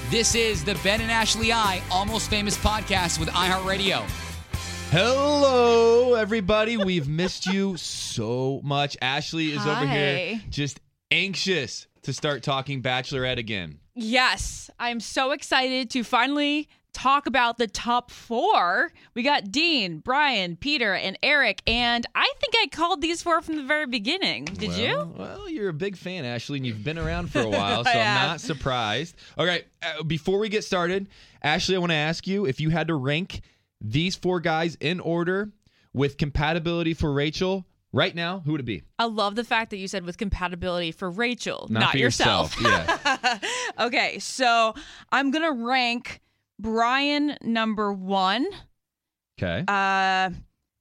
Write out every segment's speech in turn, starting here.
This is the Ben and Ashley I Almost Famous podcast with iHeartRadio. Hello, everybody. We've missed you so much. Ashley is over here just anxious to start talking Bachelorette again. Yes, I'm so excited to finally talk about the top 4. We got Dean, Brian, Peter, and Eric, and I think I called these 4 from the very beginning. Did you? Well, you're a big fan, Ashley, and you've been around for a while, so I'm not surprised. All right, before we get started, Ashley, I want to ask you if you had to rank these 4 guys in order with compatibility for Rachel right now, who would it be? I love the fact that you said with compatibility for Rachel, not for yourself. Yeah. Okay, so I'm going to rank Brian number 1. Okay. I'm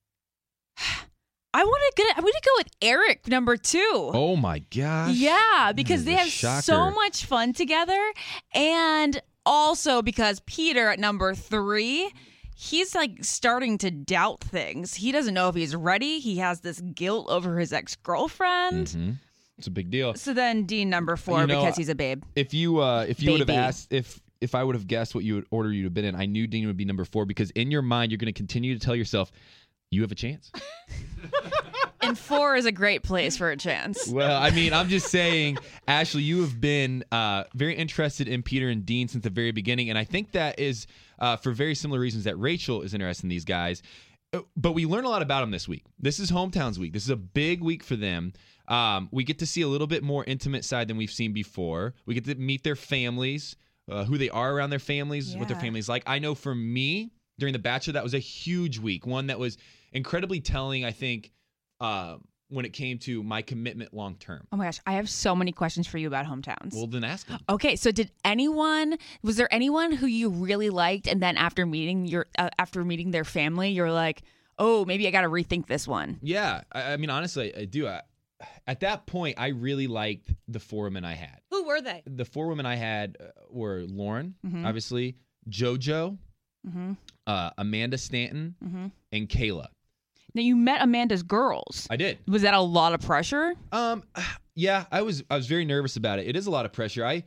gonna go with Eric number 2. Oh my gosh. Yeah, because they have shocker. so much fun together, and also because Peter at number 3, he's like starting to doubt things. He doesn't know if he's ready. He has this guilt over his ex-girlfriend. Mm-hmm. It's a big deal. So then Dean number 4 because he's a babe. If you would have asked if I would have guessed what order you'd have been in, I knew Dean would be number 4 because in your mind you're going to continue to tell yourself you have a chance. And 4 is a great place for a chance. Well, I mean, I'm just saying, Ashley, you have been very interested in Peter and Dean since the very beginning, and I think that is for very similar reasons that Rachel is interested in these guys. But we learn a lot about them this week. This is Hometowns week. This is a big week for them. We get to see a little bit more intimate side than we've seen before. We get to meet their families. Who they are around their families, what their families like. I know for me, during The Bachelor, that was a huge week. One that was incredibly telling, I think, when it came to my commitment long term. Oh my gosh, I have so many questions for you about Hometowns. Well, then ask them. Okay, so was there anyone who you really liked, and then after meeting their family, you're like, oh, maybe I got to rethink this one? Yeah, I mean, honestly, I do. At that point, I really liked the 4 women I had. Who were they? The 4 women I had were Lauren, obviously, JoJo, Amanda Stanton, and Kayla. Now, you met Amanda's girls. I did. Was that a lot of pressure? Yeah, I was very nervous about it. It is a lot of pressure. I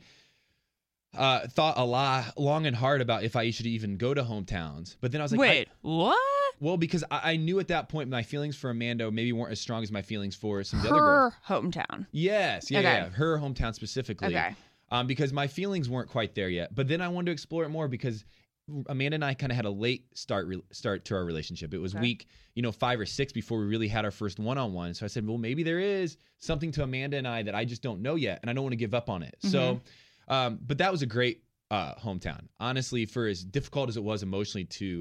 thought a lot, long and hard about if I should even go to Hometowns. But then I was like, wait, what? Well, because I knew at that point my feelings for Amanda maybe weren't as strong as my feelings for some of the other girls. Her hometown. Yes. Yeah, yeah. Her hometown specifically. Okay. Because my feelings weren't quite there yet. But then I wanted to explore it more because Amanda and I kind of had a late start to our relationship. It was week 5 or 6 before we really had our first one-on-one. So I said, well, maybe there is something to Amanda and I that I just don't know yet, and I don't want to give up on it. So, but that was a great hometown. Honestly, for as difficult as it was emotionally to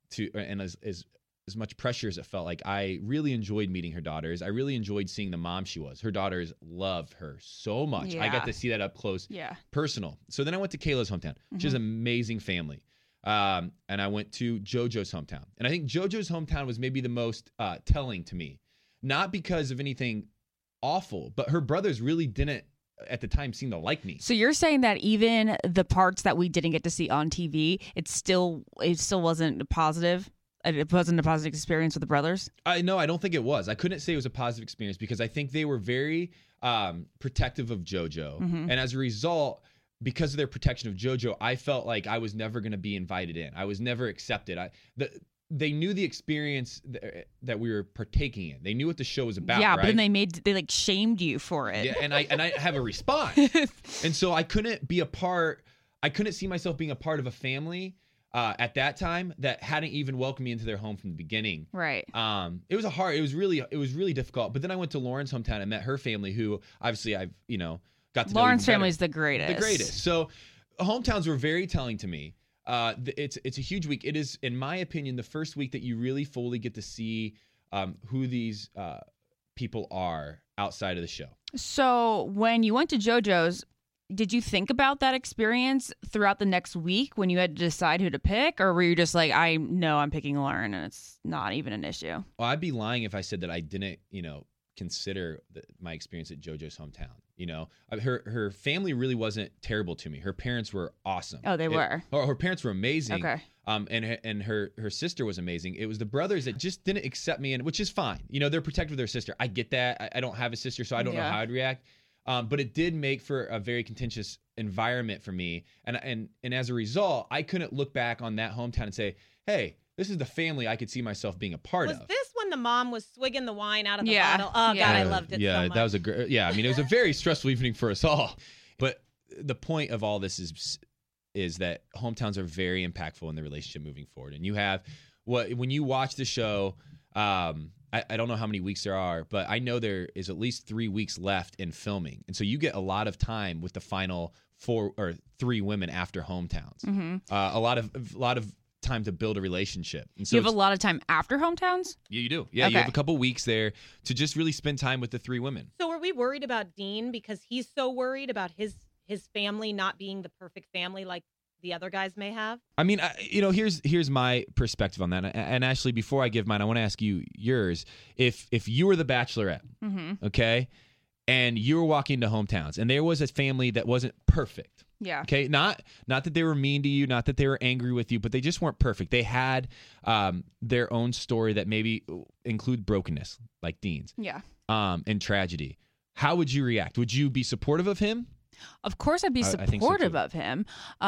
and as much pressure as it felt like, I really enjoyed meeting her daughters. I really enjoyed seeing the mom she was. Her daughters loved her so much. Yeah. I got to see that up close, personal. So then I went to Kayla's hometown. She has an amazing family. And I went to JoJo's hometown. And I think JoJo's hometown was maybe the most telling to me. Not because of anything awful, but her brothers really didn't, at the time, seem to like me. So you're saying that even the parts that we didn't get to see on TV, it still wasn't positive? It wasn't a positive experience with the brothers? No, I don't think it was. I couldn't say it was a positive experience because I think they were very protective of JoJo. And as a result, because of their protection of JoJo, I felt like I was never going to be invited in. I was never accepted. They knew the experience that we were partaking in. They knew what the show was about. Yeah, right? but then they like shamed you for it. Yeah, and I have a response. And so I couldn't be a part. I couldn't see myself being a part of a family at that time that hadn't even welcomed me into their home from the beginning. Right. It was really difficult. But then I went to Lauren's hometown and met her family, who obviously I've got to know. Lauren's family is the greatest. The greatest. So hometowns were very telling to me. It's a huge week. It is, in my opinion, the first week that you really fully get to see who these people are outside of the show. So when you went to JoJo's, did you think about that experience throughout the next week when you had to decide who to pick? Or were you just like, I know I'm picking Lauren and it's not even an issue? Well, I'd be lying if I said that I didn't, consider my experience at JoJo's hometown. Her family really wasn't terrible to me. Her parents were awesome. Oh, they were. Her parents were amazing. Okay. And her sister was amazing. It was the brothers that just didn't accept me, which is fine. They're protective of their sister. I get that. I don't have a sister, so I don't know how I'd react. But it did make for a very contentious environment for me. And as a result, I couldn't look back on that hometown and say, hey, this is the family I could see myself being a part of. Was this when the mom was swigging the wine out of the Yeah. bottle? Oh, Yeah. God, I loved it so much. That was I mean, it was a very stressful evening for us all. But the point of all this is that hometowns are very impactful in the relationship moving forward. And you have when you watch the show, I don't know how many weeks there are, but I know there is at least 3 weeks left in filming. And so you get a lot of time with the final 4 or 3 women after hometowns. Mm-hmm. A lot of time to build a relationship. And so You have a lot of time after hometowns? you do. Yeah, Okay. you have a couple weeks there to just really spend time with the 3 women. So are we worried about Dean because he's so worried about his family not being the perfect family like the other guys may have? I mean, here's my perspective on that. And Ashley, before I give mine, I want to ask you yours. If you were the Bachelorette, Mm-hmm. okay, and you were walking to hometowns, and there was a family that wasn't perfect, Yeah. okay, not that they were mean to you, not that they were angry with you, but they just weren't perfect. They had their own story that maybe include brokenness, like Dean's, Yeah. and tragedy. How would you react? Would you be supportive of him? Of course, I'd be I think so, supportive too. of him.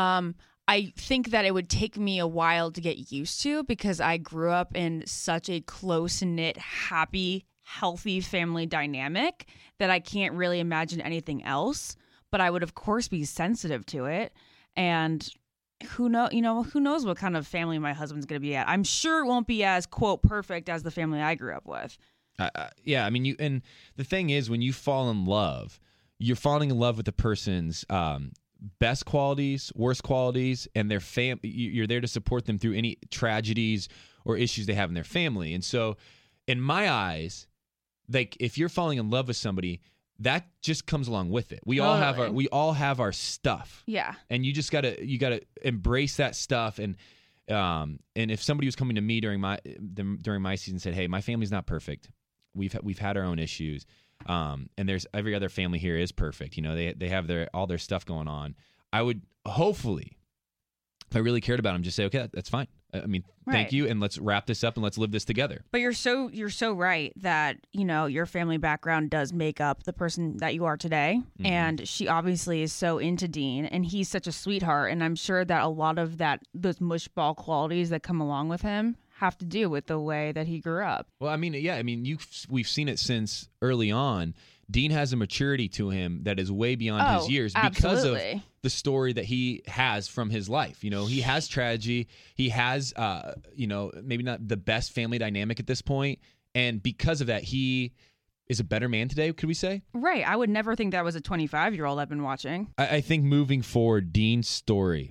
I think that it would take me a while to get used to because I grew up in such a close-knit, happy, healthy family dynamic that I can't really imagine anything else. But I would, of course, be sensitive to it. And who knows what kind of family my husband's going to be at. I'm sure it won't be as, quote, perfect as the family I grew up with. Yeah, I mean, and the thing is, when you fall in love, you're falling in love with the person's best qualities, worst qualities, and their you're there to support them through any tragedies or issues they have in their family. And so, in my eyes, like if you're falling in love with somebody, that just comes along with it. We all have our stuff. Yeah. And you just gotta embrace that stuff. And if somebody was coming to me during my season and said, "Hey, my family's not perfect. We've had our own issues." And there's every other family here is perfect. You know, they have all their stuff going on. I would hopefully, if I really cared about them, just say, okay, that's fine. I mean, Right. thank you, and let's wrap this up and let's live this together. But you're so right that, your family background does make up the person that you are today. Mm-hmm. And she obviously is so into Dean, and he's such a sweetheart. And I'm sure that a lot of those mushball qualities that come along with him have to do with the way that he grew up. Well, I mean, yeah, we've seen it since early on. Dean has a maturity to him that is way beyond his years because of absolutely. the story that he has from his life. He has tragedy. He has, maybe not the best family dynamic at this point. And because of that, he is a better man today, could we say? Right. I would never think that was a 25-year-old I've been watching. I think moving forward, Dean's story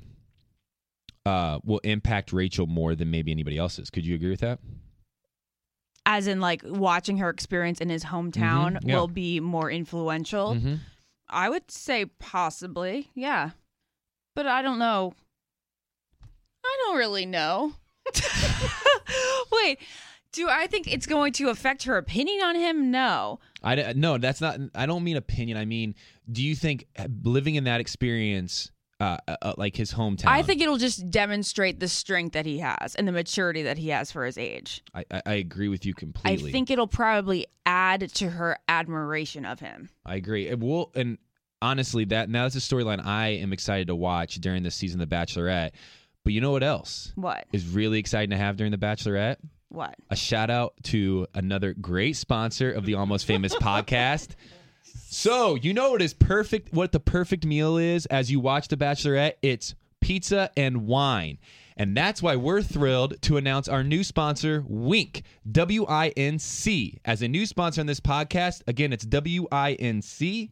will impact Rachel more than maybe anybody else's. Could you agree with that? As in, like, watching her experience in his hometown Mhm, yeah. will be more influential. Mm-hmm. I would say possibly, yeah. But I don't know. I don't really know. Wait, do I think it's going to affect her opinion on him? No. No, that's not. I don't mean opinion. I mean, do you think living in that experience, like his hometown? I think it'll just demonstrate the strength that he has and the maturity that he has for his age. I agree with you completely. I think it'll probably add to her admiration of him. I agree. And honestly, that's a storyline I am excited to watch during this season of The Bachelorette. But you know what else What? is really exciting to have during The Bachelorette? What? A shout out to another great sponsor of the Almost Famous podcast. So, you know what the perfect meal is as you watch The Bachelorette? It's pizza and wine. And that's why we're thrilled to announce our new sponsor, Winc, W-I-N-C. As a new sponsor on this podcast, again, it's W-I-N-C.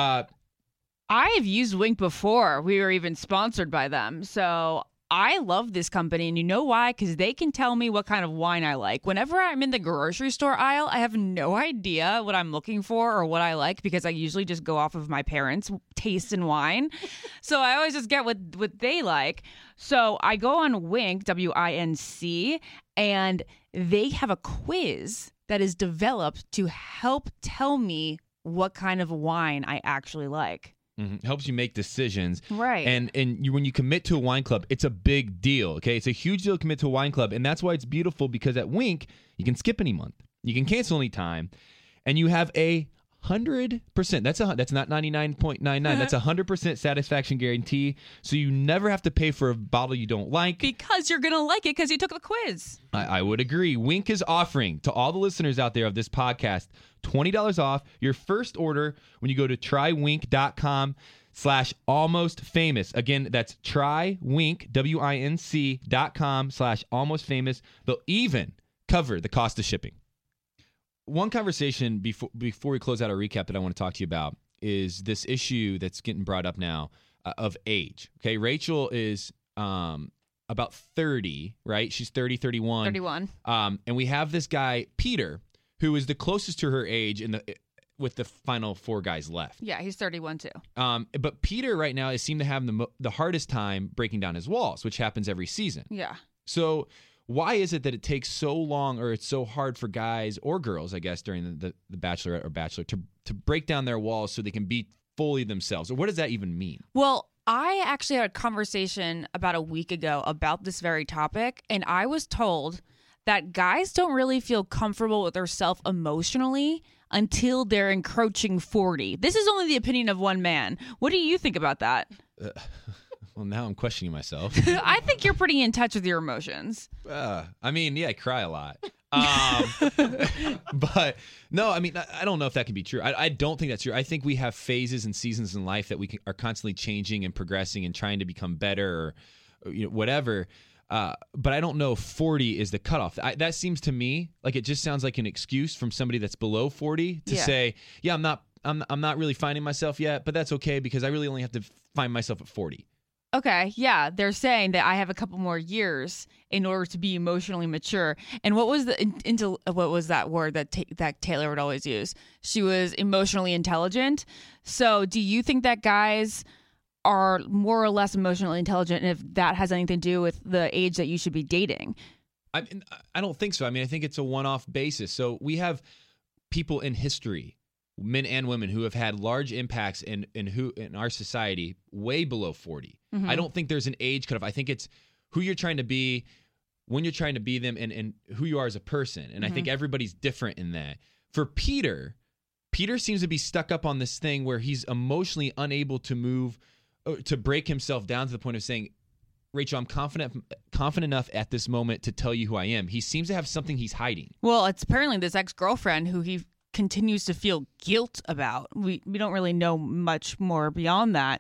I have used Winc before. We were even sponsored by them. So I love this company, and you know why? Because they can tell me what kind of wine I like. Whenever I'm in the grocery store aisle, I have no idea what I'm looking for or what I like because I usually just go off of my parents' taste in wine. So I always just get what they like. So I go on Winc, W-I-N-C, and they have a quiz that is developed to help tell me what kind of wine I actually like. Mm-hmm. Helps you make decisions. Right. And when you commit to a wine club, it's a big deal, okay? It's a huge deal to commit to a wine club, and that's why it's beautiful because at Winc, you can skip any month. You can cancel any time, and you have 100%. That's not 99.99. That's 100% satisfaction guarantee. So you never have to pay for a bottle you don't like. Because you're going to like it because you took the quiz. I would agree. Wink is offering to all the listeners out there of this podcast $20 off your first order when you go to trywink.com/almostfamous. Again, that's trywink, WINC.com/almostfamous. They'll even cover the cost of shipping. One conversation before we close out our recap that I want to talk to you about is this issue that's getting brought up now of age. Okay, Rachel is about 30, right? She's 31. And we have this guy, Peter, who is the closest to her age with the final four guys left. Yeah, he's 31 too. But Peter right now seemed to have the hardest time breaking down his walls, which happens every season. Yeah. So why is it that it takes so long, or it's so hard for guys or girls, I guess, during the Bachelorette or Bachelor to break down their walls so they can be fully themselves? Or what does that even mean? Well, I actually had a conversation about a week ago about this very topic, and I was told that guys don't really feel comfortable with themselves emotionally until they're encroaching 40. This is only the opinion of one man. What do you think about that? Well, now I'm questioning myself. I think you're pretty in touch with your emotions. I mean, yeah, I cry a lot. But no, I mean, I don't know if that can be true. I don't think that's true. I think we have phases and seasons in life that are constantly changing and progressing and trying to become better, or whatever. But I don't know if 40 is the cutoff. That seems to me like it just sounds like an excuse from somebody that's below 40 to say, yeah, I'm not really finding myself yet, but that's okay because I really only have to find myself at 40. Okay, yeah, they're saying that I have a couple more years in order to be emotionally mature. And what was what was that word that Taylor would always use? She was emotionally intelligent. So, do you think that guys are more or less emotionally intelligent, and if that has anything to do with the age that you should be dating? I don't think so. I mean, I think it's a one-off basis. So we have people in history, men and women, who have had large impacts in our society way below 40. Mm-hmm. I don't think there's an age cutoff. I think it's who you're trying to be, when you're trying to be them, and who you are as a person. And I think everybody's different in that. For Peter seems to be stuck up on this thing where he's emotionally unable to move, to break himself down to the point of saying, Rachel, I'm confident enough at this moment to tell you who I am. He seems to have something he's hiding. Well, it's apparently this ex-girlfriend who he continues to feel guilt about. We don't really know much more beyond that.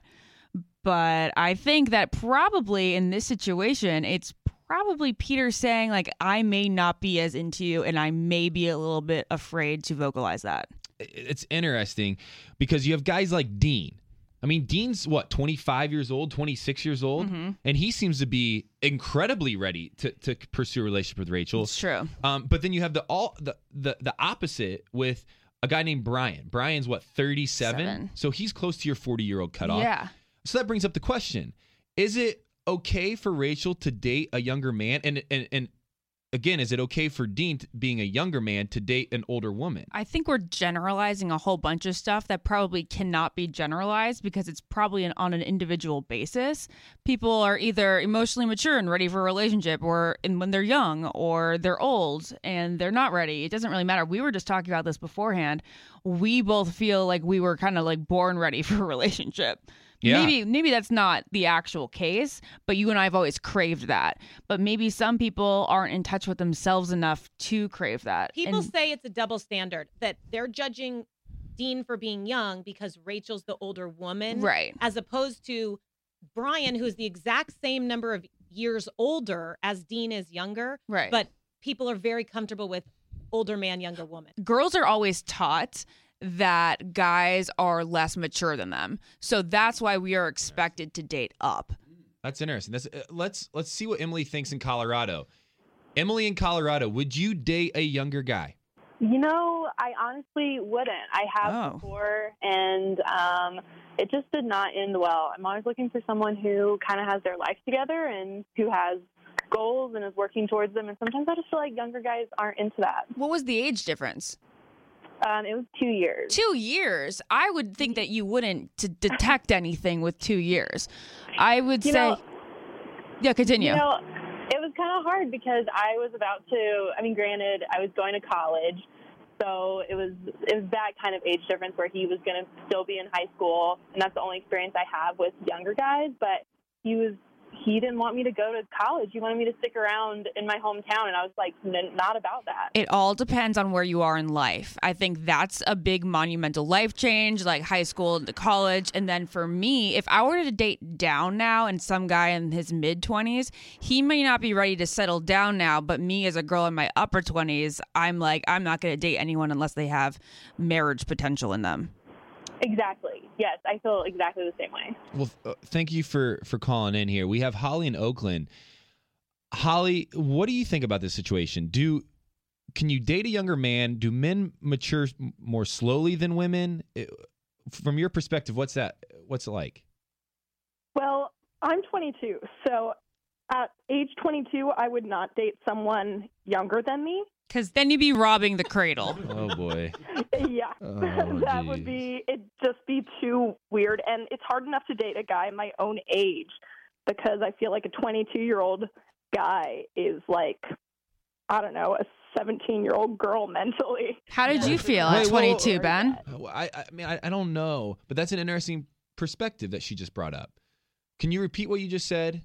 But I think that probably in this situation, it's probably Peter saying, like, I may not be as into you, and I may be a little bit afraid to vocalize that. It's interesting because you have guys like Dean. I mean, Dean's, 25 years old, 26 years old, and he seems to be incredibly ready to pursue a relationship with Rachel. It's true. But then you have the opposite with a guy named Brian. Brian's, 37? So he's close to your 40-year-old cutoff. Yeah. So that brings up the question. Is it okay for Rachel to date a younger man? And again, is it okay for Dean, being a younger man, to date an older woman? I think we're generalizing a whole bunch of stuff that probably cannot be generalized because it's probably on an individual basis. People are either emotionally mature and ready for a relationship, or when they're young, or they're old and they're not ready. It doesn't really matter. We were just talking about this beforehand. We both feel like we were kind of like born ready for a relationship. Yeah. Maybe that's not the actual case, but you and I have always craved that. But maybe some people aren't in touch with themselves enough to crave that. People say it's a double standard, that they're judging Dean for being young because Rachel's the older woman. Right. As opposed to Brian, who's the exact same number of years older as Dean is younger. Right. But people are very comfortable with older man, younger woman. Girls are always taught that guys are less mature than them. So that's why we are expected to date up. That's interesting. Let's see what Emily thinks in Colorado. Emily in Colorado, would you date a younger guy? I honestly wouldn't. I have before, and it just did not end well. I'm always looking for someone who kind of has their life together and who has goals and is working towards them. And sometimes I just feel like younger guys aren't into that. What was the age difference? It was 2 years. 2 years? I would think that you wouldn't detect anything with 2 years. I would say... Yeah, continue. It was kind of hard because I was about to... granted, I was going to college, So it was that kind of age difference where he was going to still be in high school, and that's the only experience I have with younger guys. But he didn't want me to go to college. He wanted me to stick around in my hometown, and I was like, not about that. It all depends on where you are in life. I think that's a big monumental life change, like high school to college. And then for me, if I were to date down now and some guy in his mid-20s, he may not be ready to settle down now, but me as a girl in my upper 20s, I'm like, I'm not going to date anyone unless they have marriage potential in them. Exactly. Yes, I feel exactly the same way. Well, thank you for calling in here. We have Holly in Oakland. Holly, what do you think about this situation? Can you date a younger man? Do men mature more slowly than women? From your perspective, what's it like? Well, I'm 22, so at age 22, I would not date someone younger than me. Because then you'd be robbing the cradle. Oh, boy. Yeah. Oh, that would it'd just be too weird. And it's hard enough to date a guy my own age because I feel like a 22-year-old guy is like, I don't know, a 17-year-old girl mentally. How did you feel at 22, Ben? I mean, I don't know, but that's an interesting perspective that she just brought up. Can you repeat what you just said?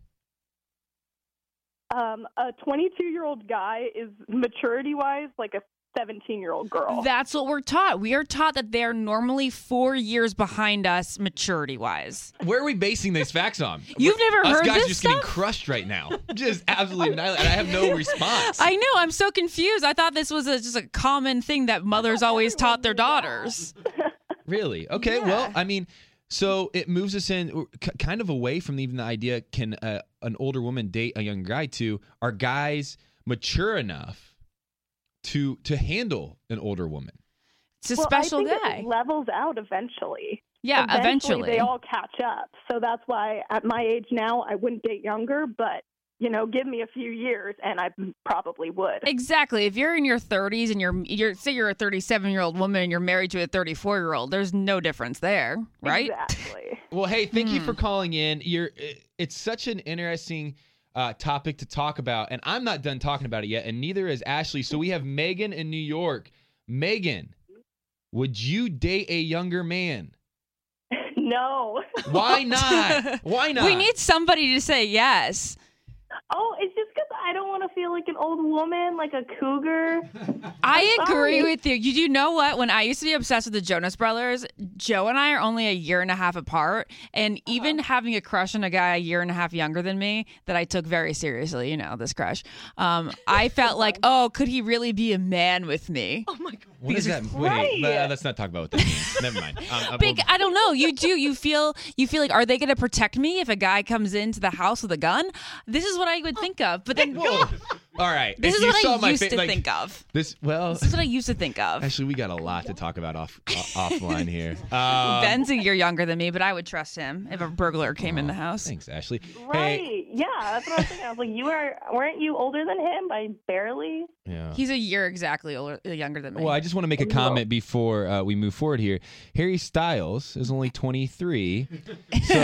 A 22-year-old guy is maturity-wise like a 17-year-old girl. That's what we're taught. We are taught that they're normally 4 years behind us maturity-wise. Where are we basing these facts on? You've never heard us guys this just stuff? getting crushed right now. Just absolutely annihilated, and I have no response. I know. I'm so confused. I thought this was just a common thing that mothers always taught their daughters. Really? Okay, Yeah. well, I mean, so it moves us in kind of away from even the idea, can an older woman date a younger guy to, are guys mature enough to handle an older woman? It's a special I think guy. It levels out eventually. Yeah, eventually. They all catch up. So that's why at my age now, I wouldn't date younger, but give me a few years and I probably would. Exactly. If you're in your 30s and you're say you're a 37-year-old woman and you're married to a 34-year-old, there's no difference there, right? Exactly. Well, hey, thank you for calling in. It's such an interesting topic to talk about, and I'm not done talking about it yet, and neither is Ashley. So we have Megan in New York. Megan, would you date a younger man? No. Why not? Why not? We need somebody to say yes. Oh, it's just because I don't want to feel like an old woman, like a cougar. I agree sorry. with you. You know what? When I used to be obsessed with the Jonas Brothers, Joe and I are only a year and a half apart. And even having a crush on a guy a year and a half younger than me that I took very seriously, this crush, I felt like, oh, could he really be a man with me? Oh my God. What is that? Wait, let's not talk about what that means. Never mind. I don't know. You do. You feel like, are they going to protect me if a guy comes into the house with a gun? This is what I would think of. But then, Whoa. All right. this If is you what saw I my used fa- to like, think of. This This is what I used to think of. Actually, we got a lot to talk about offline here. Ben's a year younger than me, but I would trust him if a burglar came in the house. Thanks, Ashley. Right. Hey, Yeah, that's what I was thinking. I was like, weren't you older than him by barely? yeah. He's a year exactly younger than me. Well, I just want to make a comment before we move forward here. Harry Styles is only 23. So,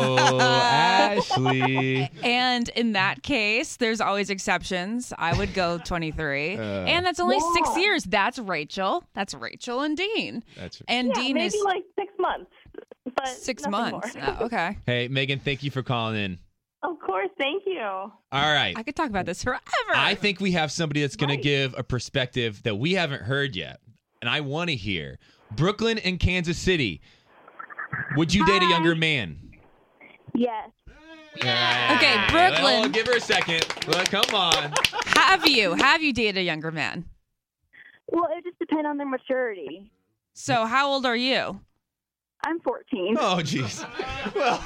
Ashley. And in that case, there's always exceptions. I would go 23. And that's only 6 years. That's Rachel. That's Rachel and Dean. That's And Yeah, Dean maybe is like 6 months. But 6 nothing months. more. Oh, okay. Hey, Megan, thank you for calling in. Of course, thank you. All right. I could talk about this forever. I think we have somebody that's going to give a perspective that we haven't heard yet. And I want to hear. Brooklyn and Kansas City. Would you date a younger man? Yes. Okay, Brooklyn. Well, give her a second. Well, come on. Have you dated a younger man? Well, it just depends on their maturity. So how old are you? I'm 14. Oh, jeez. Well.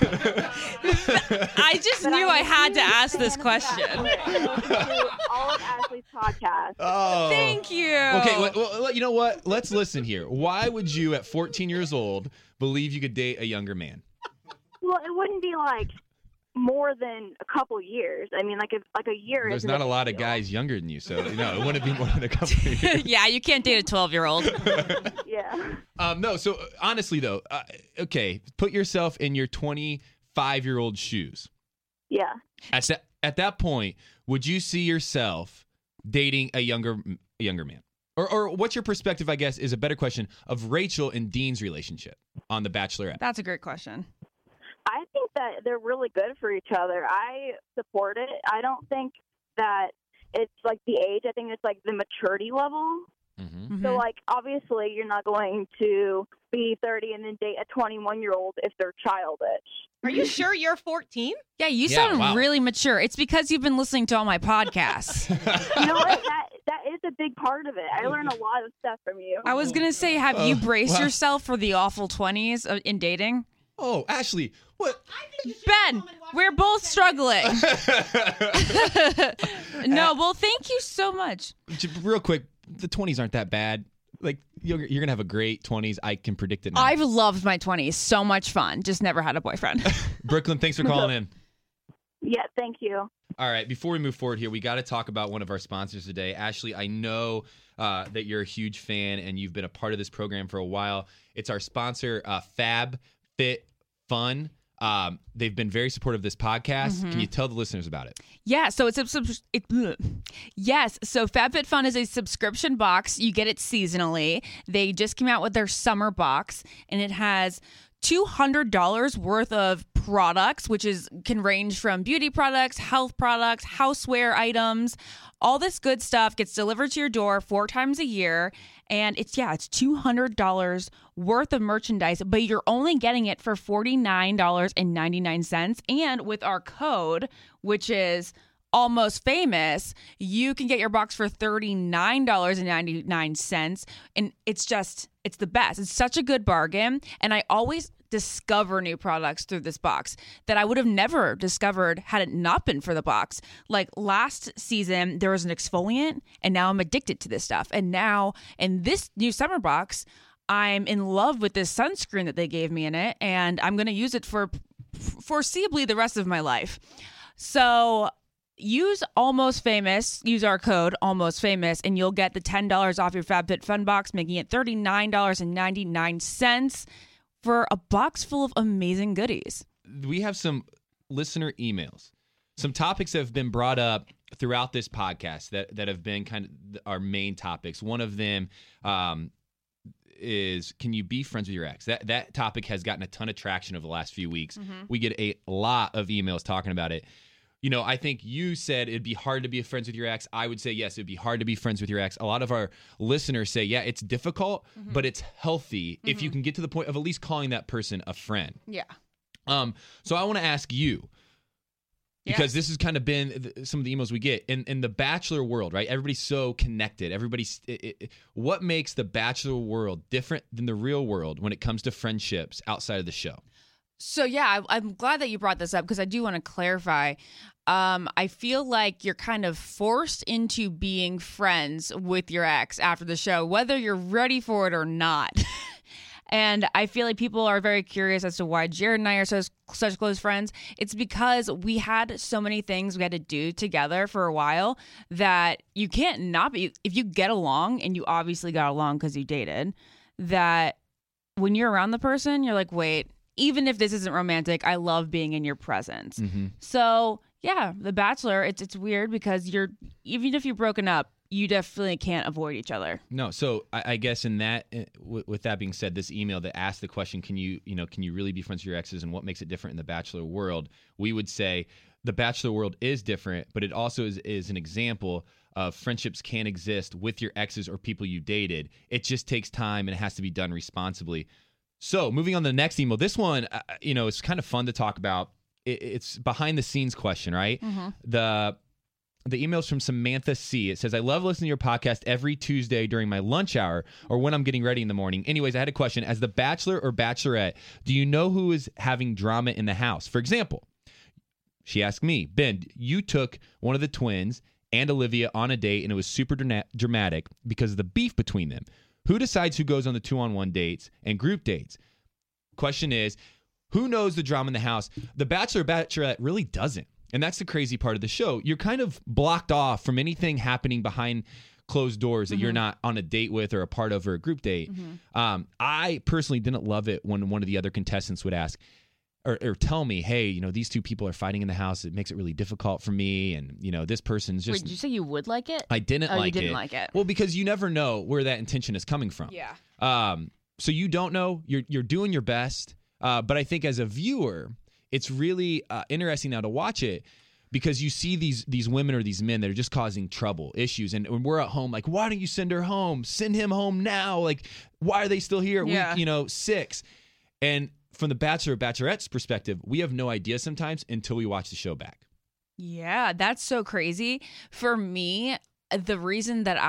I just knew I had to ask this question. All of Ashley's podcasts. Oh. Thank you. Okay, well, you know what? Let's listen here. Why would you, at 14 years old, believe you could date a younger man? Well, it wouldn't be like more than a couple years. I mean, like a year. There's isn't not a big lot of deal. guys younger than you, so it wouldn't be more than a couple of years. Yeah, you can't date a 12-year-old. Yeah. No, so honestly, though, okay, put yourself in your 25-year-old shoes. Yeah. At that point, would you see yourself dating a younger man? Or what's your perspective, I guess, is a better question, of Rachel and Dean's relationship on The Bachelorette? That's a great question. I think that they're really good for each other. I support it. I don't think that it's like the age. I think it's like the maturity level. Mm-hmm. So, like, obviously, you're not going to be 30 and then date a 21-year-old if they're childish. Are you sure you're 14? Yeah, you sound really mature. It's because you've been listening to all my podcasts. You know what? That is a big part of it. I learn a lot of stuff from you. I was going to say, have you braced yourself for the awful 20s in dating? Oh, Ashley, what? Ben, we're both struggling. No, well, thank you so much. Real quick, the 20s aren't that bad. Like, you're going to have a great 20s. I can predict it now. I've loved my 20s. So much fun. Just never had a boyfriend. Brooklyn, thanks for calling in. Yeah, thank you. All right, before we move forward here, we got to talk about one of our sponsors today. Ashley, I know that you're a huge fan and you've been a part of this program for a while. It's our sponsor, FabFitFun. They've been very supportive of this podcast. Mm-hmm. Can you tell the listeners about it? Yeah, so so FabFitFun is a subscription box. You get it seasonally. They just came out with their summer box, and it has $200 worth of products, which can range from beauty products, health products, houseware items. All this good stuff gets delivered to your door 4 times a year. And it's $200 worth of merchandise, but you're only getting it for $49.99. And with our code, which is Almost Famous, you can get your box for $39.99. And it's the best. It's such a good bargain. And I always discover new products through this box that I would have never discovered had it not been for the box. Like last season, there was an exfoliant, and now I'm addicted to this stuff. And now in this new summer box, I'm in love with this sunscreen that they gave me in it, and I'm going to use it for foreseeably the rest of my life. So use Almost Famous, use our code Almost Famous, and you'll get the $10 off your FabFitFun box, making it $39.99 for a box full of amazing goodies. We have some listener emails, some topics that have been brought up throughout this podcast that have been kind of our main topics. One of them is, can you be friends with your ex? That topic has gotten a ton of traction over the last few weeks. Mm-hmm. We get a lot of emails talking about it. You know, I think you said it'd be hard to be friends with your ex. I would say, yes, it'd be hard to be friends with your ex. A lot of our listeners say, yeah, it's difficult, mm-hmm. but it's healthy if you can get to the point of at least calling that person a friend. Yeah. So I want to ask you, because this has kind of been some of the emails we get in the Bachelor world, right? Everybody's so connected. What makes the Bachelor world different than the real world when it comes to friendships outside of the show? So, yeah, I'm glad that you brought this up because I do want to clarify. I feel like you're kind of forced into being friends with your ex after the show, whether you're ready for it or not. And I feel like people are very curious as to why Jared and I are such close friends. It's because we had so many things we had to do together for a while that you can't not be. If you get along, and you obviously got along because you dated, that when you're around the person, you're like, wait, even if this isn't romantic, I love being in your presence. Mm-hmm. So, yeah, The Bachelor, it's weird because even if you're broken up, you definitely can't avoid each other. No, so I guess in that, with that being said, this email that asked the question, can you really be friends with your exes, and what makes it different in the Bachelor world? We would say the Bachelor world is different, but it also is an example of friendships can exist with your exes or people you dated. It just takes time and it has to be done responsibly. So moving on to the next email, this one, it's kind of fun to talk about. It's behind the scenes question, right? Mm-hmm. The email's from Samantha C. It says, I love listening to your podcast every Tuesday during my lunch hour or when I'm getting ready in the morning. Anyways, I had a question. As the Bachelor or Bachelorette, do you know who is having drama in the house? For example, she asked me, Ben, you took one of the twins and Olivia on a date and it was super dramatic because of the beef between them. Who decides who goes on the 2-on-1 dates and group dates? Question is, who knows the drama in the house? The Bachelor or Bachelorette really doesn't. And that's the crazy part of the show. You're kind of blocked off from anything happening behind closed doors that mm-hmm. you're not on a date with or a part of or a group date. Mm-hmm. I personally didn't love it when one of the other contestants would ask, or tell me, hey, these two people are fighting in the house. It makes it really difficult for me. And, this person's just. Wait, did you say you would like it? I didn't like it. You didn't like it. Well, because you never know where that intention is coming from. Yeah. So you don't know. You're doing your best. But I think as a viewer, it's really interesting now to watch it because you see these women or these men that are just causing trouble, issues. And when we're at home, like, why don't you send her home? Send him home now. Like, why are they still here at week 6? And from the Bachelor or Bachelorette's perspective, we have no idea sometimes until we watch the show back. Yeah, that's so crazy. For me, the reason that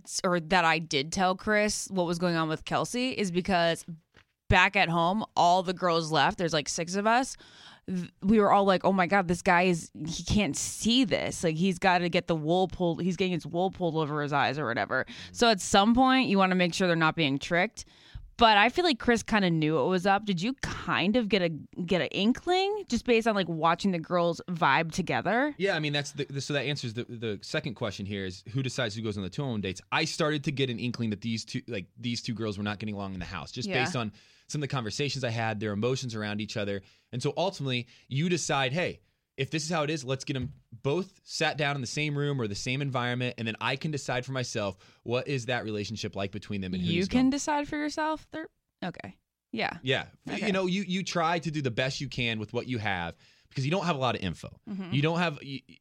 I did tell Chris what was going on with Kelsey is because back at home, all the girls left. There's like 6 of us. We were all like, oh my God, this guy he can't see this. Like, he's got to get the wool pulled. He's getting his wool pulled over his eyes or whatever. So at some point, you want to make sure they're not being tricked. But I feel like Chris kind of knew what was up. Did you kind of get an inkling just based on like watching the girls vibe together? Yeah, I mean so that answers the second question here is who decides who goes on the 2-on-1 dates. I started to get an inkling that these two girls were not getting along in the house just based on some of the conversations I had, their emotions around each other, and so ultimately you decide, hey, if this is how it is, let's get them both sat down in the same room or the same environment, and then I can decide for myself what is that relationship like between them and who you can decide for yourself. Okay. Yeah. Yeah. Okay. You try to do the best you can with what you have because you don't have a lot of info. Mm-hmm. You don't have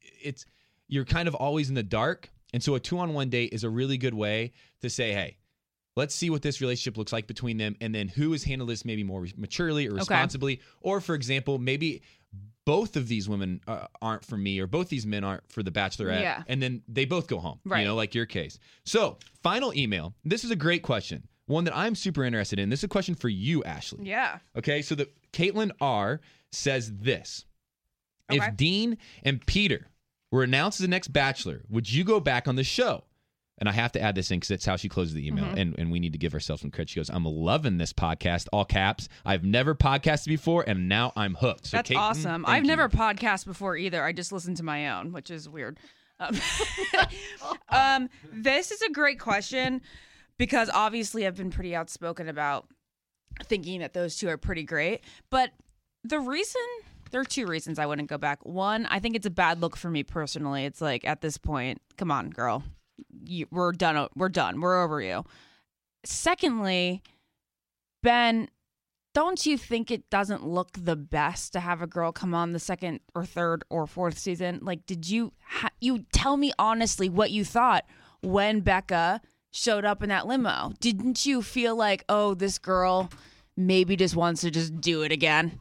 you're kind of always in the dark, and so a 2-on-1 date is a really good way to say, hey, let's see what this relationship looks like between them, and then who has handled this maybe more maturely or responsibly, or for example, maybe both of these women aren't for me, or both these men aren't for the Bachelorette, and then they both go home, like your case. So, final email. This is a great question, one that I'm super interested in. This is a question for you, Ashley. Yeah. Okay, so Caitlin R. says this. Okay. If Dean and Peter were announced as the next Bachelor, would you go back on the show? And I have to add this in because that's how she closes the email, and we need to give ourselves some credit. She goes, I'm loving this podcast, all caps. I've never podcasted before, and now I'm hooked. So that's Caitlin, awesome. I've never podcasted before either. I just listened to my own, which is weird. This is a great question because obviously I've been pretty outspoken about thinking that those two are pretty great. But there are 2 reasons I wouldn't go back. One, I think it's a bad look for me personally. It's like, at this point, come on, girl. We're done. We're over you. Secondly, Ben, don't you think it doesn't look the best to have a girl come on the 2nd or 3rd or 4th season? Like, did you tell me honestly what you thought when Becca showed up in that limo? Didn't you feel like, oh, this girl maybe just wants to just do it again?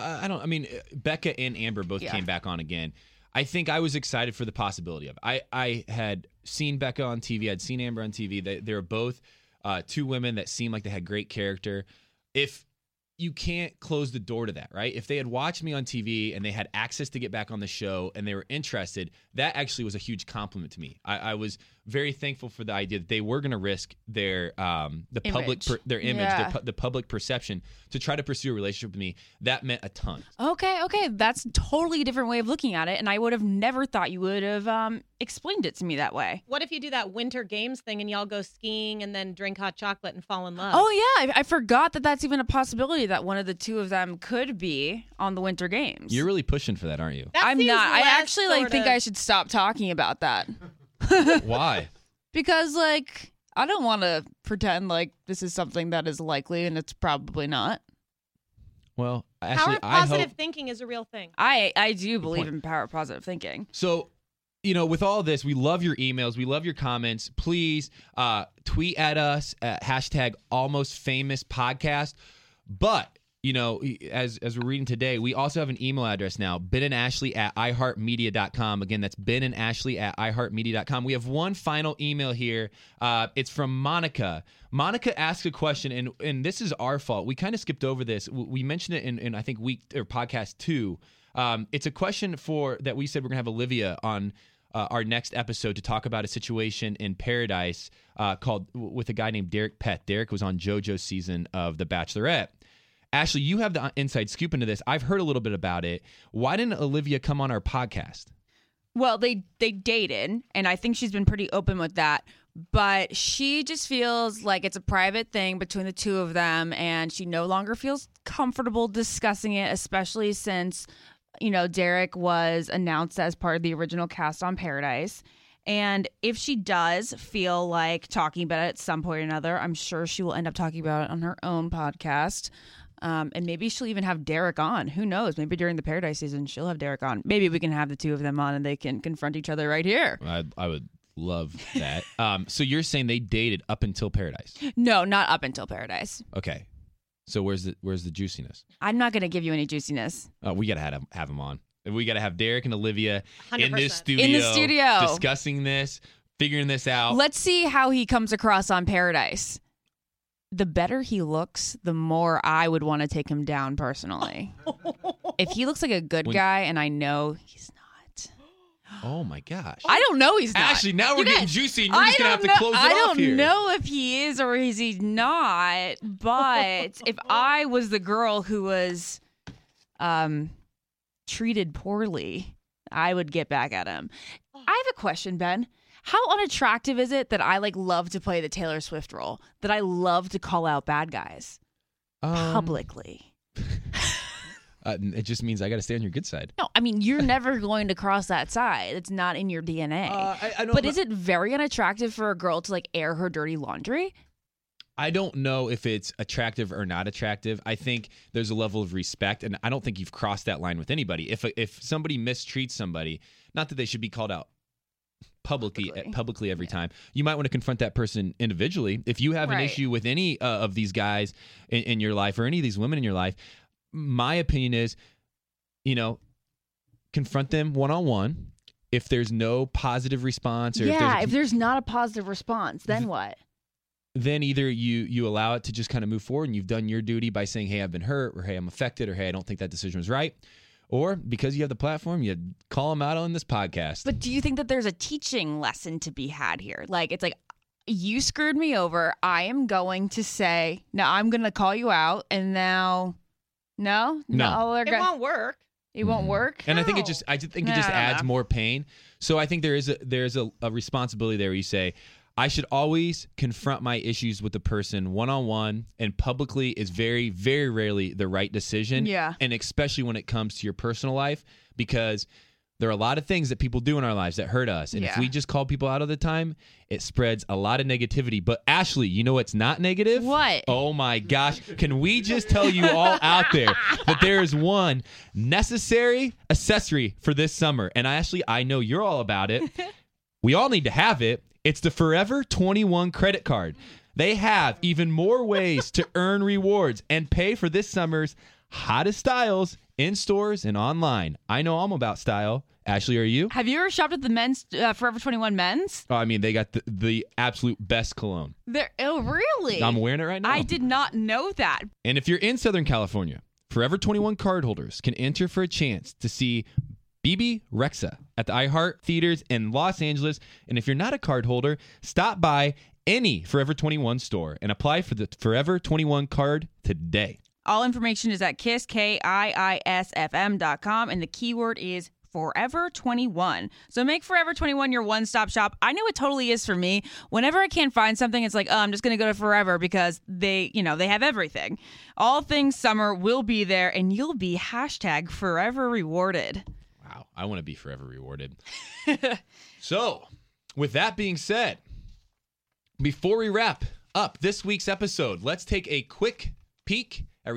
Becca and Amber both came back on again. I think I was excited for the possibility of it. I had seen Becca on TV. I'd seen Amber on TV. They were both 2 women that seemed like they had great character. If you can't close the door to that, right? If they had watched me on TV and they had access to get back on the show and they were interested, that actually was a huge compliment to me. I was very thankful for the idea that they were going to risk their image, the public perception to try to pursue a relationship with me. That meant a ton. Okay, that's a totally different way of looking at it, and I would have never thought you would have explained it to me that way. What if you do that winter games thing and y'all go skiing and then drink hot chocolate and fall in love? Oh yeah, I forgot that that's even a possibility that one of the 2 of them could be on the winter games. You're really pushing for that, aren't you? I'm not. I actually think I should stop talking about that. Why? Because I don't want to pretend like this is something that is likely, and it's probably not. Well, actually, power of positive thinking is a real thing. I do believe in power of positive thinking. So, with all this, we love your emails. We love your comments. Please tweet at us at #AlmostFamousPodcast. But, as we're reading today, we also have an email address now, benandashley@iheartmedia.com. Again, that's benandashley@iheartmedia.com. We have one final email here. It's from Monica. Monica asked a question, and this is our fault. We kind of skipped over this. We mentioned it in I think, podcast 2. It's a question that we said we're going to have Olivia on our next episode to talk about a situation in Paradise with a guy named Derek Pett. Derek was on JoJo's season of The Bachelorette. Ashley, you have the inside scoop into this. I've heard a little bit about it. Why didn't Olivia come on our podcast? Well, they dated, and I think she's been pretty open with that. but she just feels like it's a private thing between the two of them, and she no longer feels comfortable discussing it, especially since, Derek was announced as part of the original cast on Paradise. And if she does feel like talking about it at some point or another, I'm sure she will end up talking about it on her own podcast. And maybe she'll even have Derek on. Who knows? Maybe during the Paradise season, she'll have Derek on. Maybe we can have the two of them on and they can confront each other right here. I would love that. So you're saying they dated up until Paradise? No, not up until Paradise. Okay. So where's the juiciness? I'm not going to give you any juiciness. Oh, we got to have them on. We got to have Derek and Olivia 100%. in this studio. Discussing this, figuring this out. Let's see how he comes across on Paradise. The better he looks, the more I would want to take him down personally. If he looks like a good guy, and I know he's not. Oh my gosh. I don't know he's not. Actually, now we're getting juicy and you're just going to have to close it off here. I don't know if he is or is he not, but if I was the girl who was treated poorly, I would get back at him. I have a question, Ben. How unattractive is it that I love to play the Taylor Swift role? That I love to call out bad guys publicly? It just means I got to stay on your good side. No, I mean, you're never going to cross that side. It's not in your DNA. But is it very unattractive for a girl to air her dirty laundry? I don't know if it's attractive or not attractive. I think there's a level of respect, and I don't think you've crossed that line with anybody. If somebody mistreats somebody, not that they should be called out publicly every time. You might want to confront that person individually. If you have an issue with any of these guys in your life or any of these women in your life, my opinion is, confront them one-on-one. If there's no positive response, or if there's not a positive response, then what? Then either you allow it to just kind of move forward and you've done your duty by saying, hey, I've been hurt, or hey, I'm affected, or hey, I don't think that decision was right. Or because you have the platform, you call them out on this podcast. But do you think that there's a teaching lesson to be had here? It's like, you screwed me over. I am going to say, now I'm going to call you out. And now, no. It won't work. It won't work. And I think it just adds more pain. So I think there's a responsibility there where you say, I should always confront my issues with the person one-on-one, and publicly is very, very rarely the right decision. Yeah. And especially when it comes to your personal life, because there are a lot of things that people do in our lives that hurt us. And if we just call people out all the time, it spreads a lot of negativity. But Ashley, you know what's not negative? What? Oh my gosh. Can we just tell you all out there that there is one necessary accessory for this summer? And Ashley, I know you're all about it. We all need to have it. It's the Forever 21 credit card. They have even more ways to earn rewards and pay for this summer's hottest styles in stores and online. I know I'm about style. Ashley, are you? Have you ever shopped at the men's Forever 21 men's? Oh, I mean, they got the absolute best cologne. Oh, really? I'm wearing it right now. I did not know that. And if you're in Southern California, Forever 21 cardholders can enter for a chance to see Bebe Rexha at the iHeart Theaters in Los Angeles. And if you're not a card holder, stop by any Forever 21 store and apply for the Forever 21 card today. All information is at KIISFM.com, and the keyword is Forever 21. So make Forever 21 your one-stop shop. I know it totally is for me. Whenever I can't find something, it's like, oh, I'm just going to go to Forever because they have everything. All things summer will be there, and you'll be #forever rewarded. Wow, I want to be forever rewarded. So, with that being said, before we wrap up this week's episode, let's take a quick peek at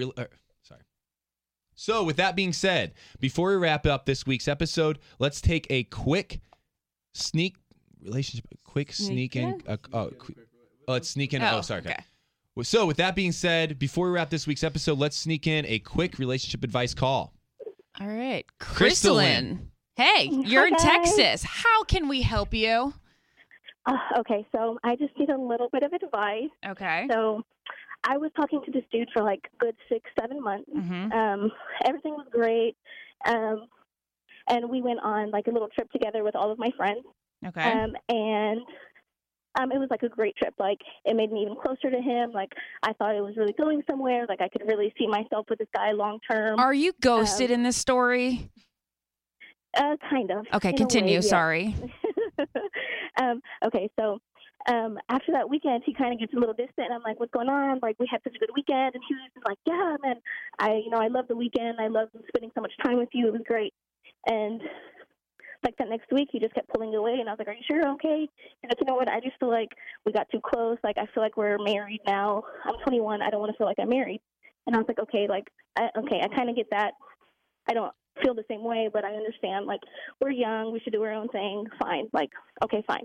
So, with that being said, before we wrap up this week's episode, let's take a quick sneak in. Let's sneak in. Okay. So, with that being said, before we wrap this week's episode, let's sneak in a quick relationship advice call. All right. Crystalline. Hey, you're in Texas. How can we help you? Okay, so I just need a little bit of advice. Okay. So I was talking to this dude for like a good 6-7 months. Mm-hmm. Everything was great. And we went on like a little trip together with all of my friends. Okay. And it was like a great trip. Like, it made me even closer to him. Like, I thought it was really going somewhere. Like, I could really see myself with this guy long term. Are you ghosted in this story? Kind of. Okay, continue. Way, yeah. Sorry. Okay, so after that weekend, he kind of gets a little distant, and I'm like, what's going on? Like, we had such a good weekend. And he was just like, yeah, man, I love the weekend. I love spending so much time with you. It was great. And like that next week, he just kept pulling away, and I was like, are you sure? Okay. And you know what? I just feel like we got too close. Like, I feel like we're married now. I'm 21. I don't want to feel like I'm married. And I was like, okay, I kind of get that. I don't feel the same way, but I understand. Like, we're young. We should do our own thing. Fine. Like, okay, fine.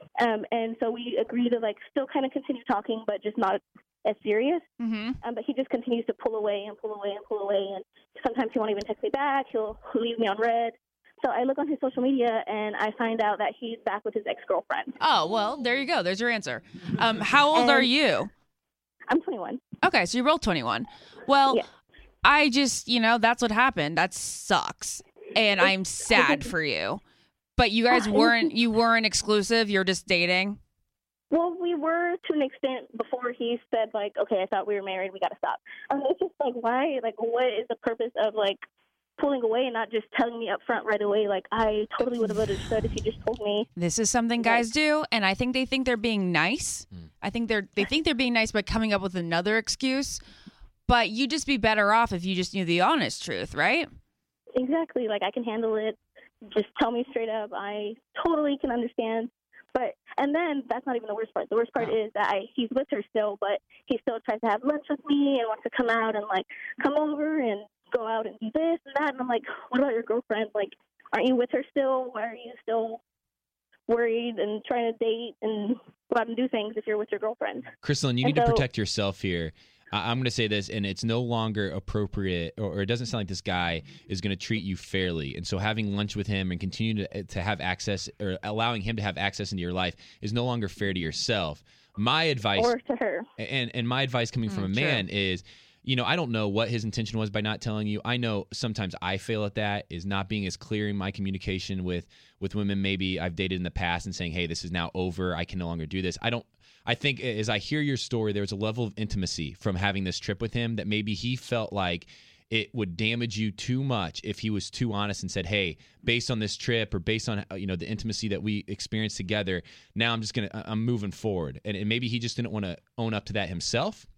And so we agreed to, like, still kind of continue talking, but just not as serious. Mm-hmm. But he just continues to pull away and pull away and pull away. And sometimes he won't even text me back. He'll leave me on red. So I look on his social media, and I find out that he's back with his ex-girlfriend. Oh, well, there you go. There's your answer. How old are you? I'm 21. Okay, so you're both 21. Well, yeah. I just, that's what happened. That sucks. And I'm sad for you. But you guys weren't exclusive. You're just dating. Well, we were to an extent before he said, like, okay, I thought we were married. We got to stop. It's just like, why? Like, what is the purpose of, like, pulling away and not just telling me up front right away? Like, I totally would have understood if you just told me. This is something guys do, and I think they think they're being nice. I think they think they're being nice by coming up with another excuse. But you'd just be better off if you just knew the honest truth, right? Exactly. Like, I can handle it. Just tell me straight up. I totally can understand. And then that's not even the worst part. The worst part is that he's with her still, but he still tries to have lunch with me and wants to come out and, like, come over and go out and do this and that. And I'm like, what about your girlfriend? Like, aren't you with her still? Why are you still worried and trying to date and go out and do things if you're with your girlfriend? Crystalline, you need to protect yourself here. I'm going to say this, and it's no longer appropriate, or it doesn't sound like this guy is going to treat you fairly. And so having lunch with him and continue to have access, or allowing him to have access into your life, is no longer fair to yourself. My advice, or to her, and my advice coming from a man is, I don't know what his intention was by not telling you. I know sometimes I fail at that, is not being as clear in my communication with women maybe I've dated in the past and saying, hey, this is now over. I can no longer do this. I think as I hear your story, there's a level of intimacy from having this trip with him that maybe he felt like it would damage you too much if he was too honest and said, hey, based on this trip or based on the intimacy that we experienced together, now I'm moving forward. And maybe he just didn't want to own up to that himself.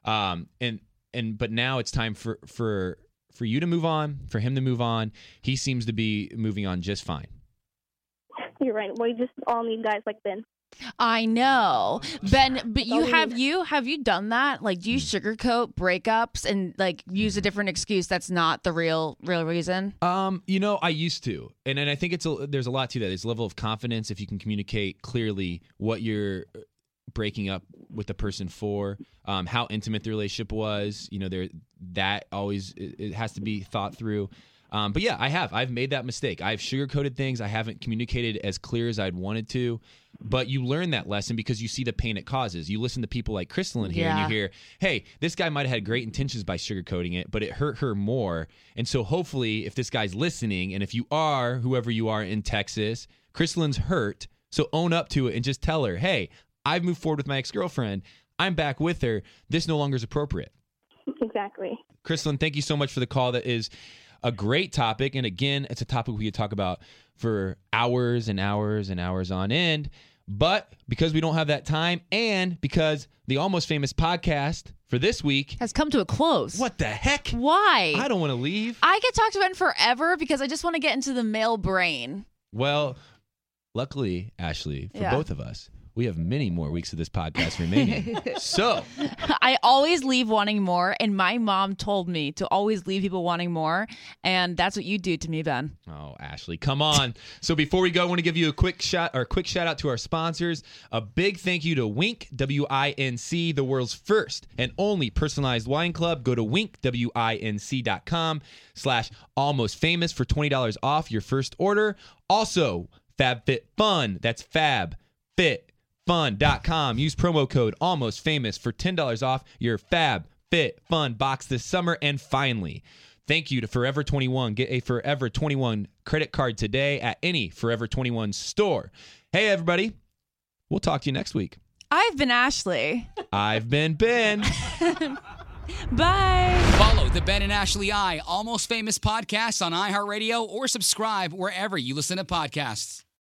But now it's time for you to move on, for him to move on. He seems to be moving on just fine. You're right. We just all need guys like Ben. I know, Ben, but have you done that? Like, do you sugarcoat breakups and, like, use a different excuse that's not the real reason? I used to, and I think there's a lot to that. There's a level of confidence if you can communicate clearly what you're breaking up with the person for, how intimate the relationship was. That always it has to be thought through. But yeah, I've made that mistake. I've sugarcoated things. I haven't communicated as clear as I'd wanted to. But you learn that lesson because you see the pain it causes. You listen to people like Crystalline here, and you hear, hey, this guy might have had great intentions by sugarcoating it, but it hurt her more. And so hopefully if this guy's listening, and if you are, whoever you are in Texas, Crystalline's hurt, so own up to it and just tell her, hey, I've moved forward with my ex-girlfriend. I'm back with her. This no longer is appropriate. Exactly. Crystalline, thank you so much for the call. That is a great topic. And again, it's a topic we could talk about for hours and hours and hours on end. But because we don't have that time, and because the Almost Famous podcast for this week has come to a close. What the heck? Why? I don't want to leave. I could talk to Ben forever because I just want to get into the male brain. Well, luckily, Ashley, for both of us, we have many more weeks of this podcast remaining. So I always leave wanting more, and my mom told me to always leave people wanting more, and that's what you do to me, Ben. Oh, Ashley, come on. So before we go, I want to give you a quick shout out to our sponsors. A big thank you to Winc, W-I-N-C, the world's first and only personalized wine club. Go to winc.com/almostfamous for $20 off your first order. Also, FabFitFun. That's FabFitFun.com. Use promo code AlmostFamous for $10 off your FabFitFun box this summer. And finally, thank you to Forever 21. Get a Forever 21 credit card today at any Forever 21 store. Hey, everybody. We'll talk to you next week. I've been Ashley. I've been Ben. Bye. Follow the Ben and Ashley Almost Famous podcast on iHeartRadio or subscribe wherever you listen to podcasts.